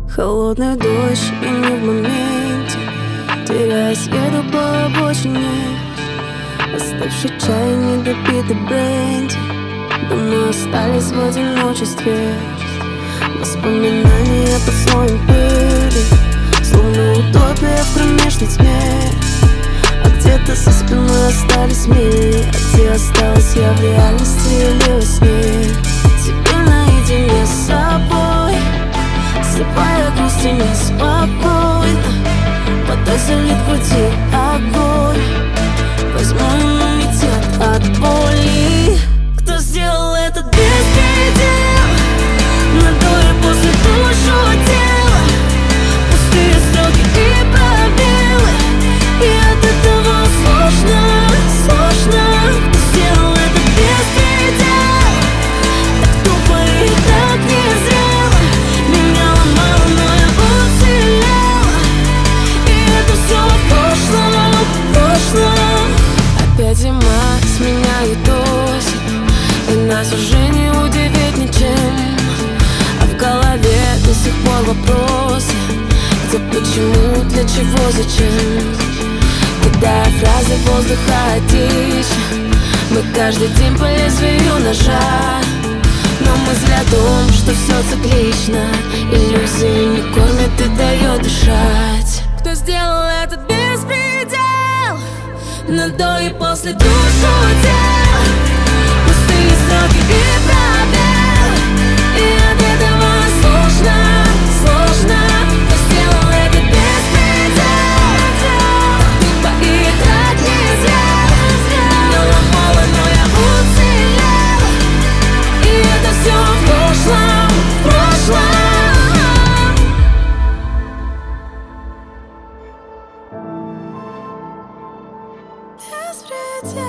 Холодный дождь, и не в моменте. Теряясь, еду по обочине. Остывший чай, недопитый бренди. Думаю, остались в одиночестве. Воспоминания под слоем пыли, словно утопия в кромешной тьме. А где-то за спиной остались мили. А где осталась я в реальности или во сне? Теперь наедине с собой, слепая грусть и неспокойно. Водой залит в груди огонь. Возьму иммунитет от боли. Кто сделал этот беспредел? На до и после душу тела. Пустые строки и пробелы. И от этого сложно. Кто сделал этот беспредел? Так тупо и так незрело. Меня ломало, но я уцелела. И это все в прошлом. Опять зима сменяет осень, и нас уже не удивить ничем. А в голове до сих пор вопросы: где, почему, для чего, зачем? Кидая фразы воздуха тише. Мы каждый день по лезвию ножа, но мысль о том, что все циклично. Иллюзии не кормят и дает дышать. Кто сделал этот беспредел? На до и после душу тела. Пустые строки и пробелы. И от этого сложно. Кто сделал этот беспредел? Тупо и так нельзя. Меня ломало, но я уцелела. И это все в прошлом. Беспредел.